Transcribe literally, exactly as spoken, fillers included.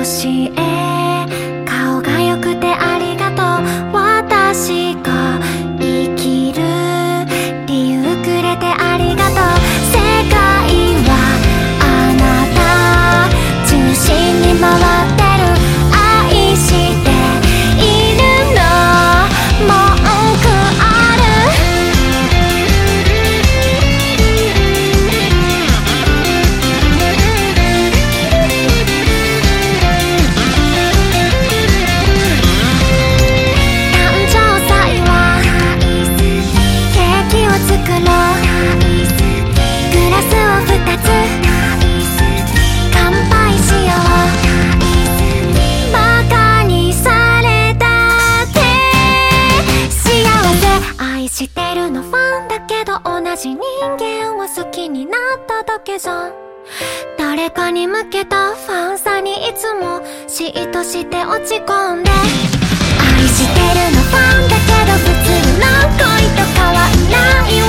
私へ顔が良くてありがとう。私が生きる理由くれてありがとう。世界はあなた中心に回ってる。愛しているの文句ある。誕生祭はケーキを作ろう。グラスをふたつ乾杯しよう。バカにされたって幸せ。愛してるのファンだけど同じ人間を好きになっただけじゃん。誰かに向けたファンさにいつも嫉妬して落ち込んで。愛してるのファンだけど普通の恋と変わんない